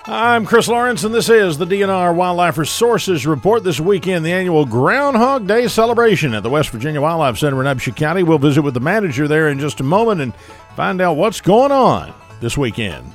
I'm Chris Lawrence, and this is the DNR Wildlife Resources Report. This weekend, the annual Groundhog Day celebration at the West Virginia Wildlife Center in Upshur County. We'll visit with the manager there in just a moment and find out what's going on this weekend.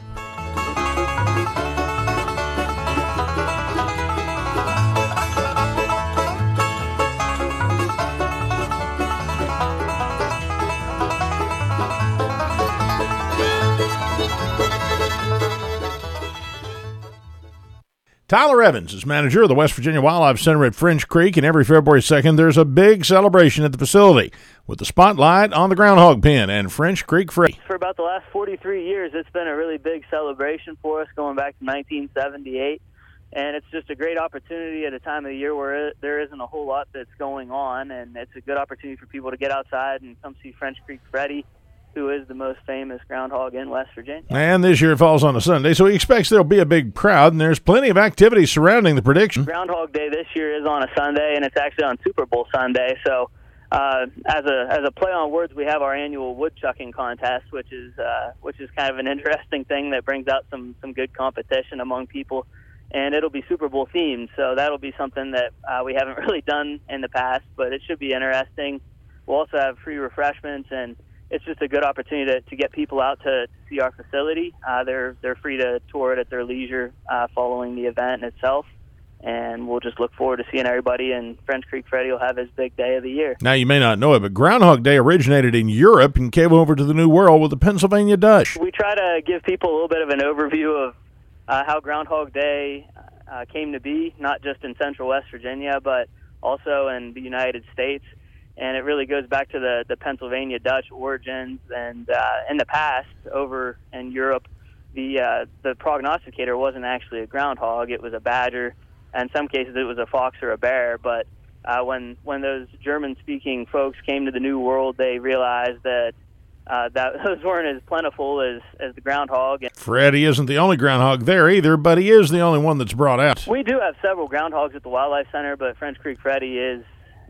Tyler Evans is manager of the West Virginia Wildlife Center at French Creek, and every February 2nd there's a big celebration at the facility with the spotlight on the groundhog pen and French Creek Freddy. For about the last 43 years, it's been a really big celebration for us going back to 1978, and it's just a great opportunity at a time of the year where there isn't a whole lot that's going on, and it's a good opportunity for people to get outside and come see French Creek Freddy, who is the most famous groundhog in West Virginia. And this year it falls on a Sunday, so he expects there'll be a big crowd, and there's plenty of activity surrounding the prediction. Groundhog Day this year is on a Sunday, and it's actually on Super Bowl Sunday. So as a play on words, we have our annual woodchucking contest, which is kind of an interesting thing that brings out some good competition among people. And it'll be Super Bowl themed, so that'll be something that we haven't really done in the past, but it should be interesting. We'll also have free refreshments, and it's just a good opportunity to get people out to see our facility. They're free to tour it at their leisure following the event itself, and we'll just look forward to seeing everybody, and French Creek Freddy will have his big day of the year. Now, you may not know it, but Groundhog Day originated in Europe and came over to the New World with the Pennsylvania Dutch. We try to give people a little bit of an overview of how Groundhog Day came to be, not just in central West Virginia, but also in the United States. And it really goes back to the Pennsylvania Dutch origins. And in the past, over in Europe, the prognosticator wasn't actually a groundhog; it was a badger. In some cases, it was a fox or a bear. But when those German-speaking folks came to the New World, they realized that those weren't as plentiful as the groundhog. Freddy isn't the only groundhog there either, but he is the only one that's brought out. We do have several groundhogs at the Wildlife Center, but French Creek Freddy is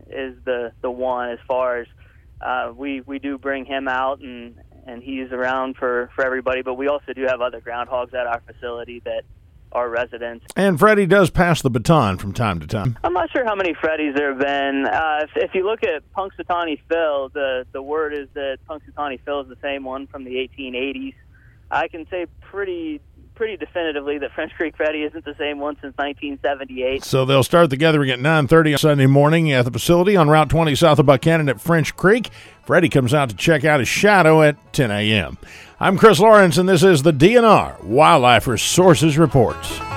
the one as far as we do bring him out, and he's around for everybody, but we also do have other groundhogs at our facility that are residents. And Freddy does pass the baton from time to time. I'm not sure how many Freddys there have been. If you look at Punxsutawney Phil, the word is that Punxsutawney Phil is the same one from the 1880s. I can say pretty definitively that French Creek Freddy isn't the same one since 1978. So they'll start the gathering at 9:30 on Sunday morning at the facility on Route 20 south of Buchanan at French Creek. Freddy comes out to check out his shadow at 10 a.m. I'm Chris Lawrence, and this is the DNR Wildlife Resources Report.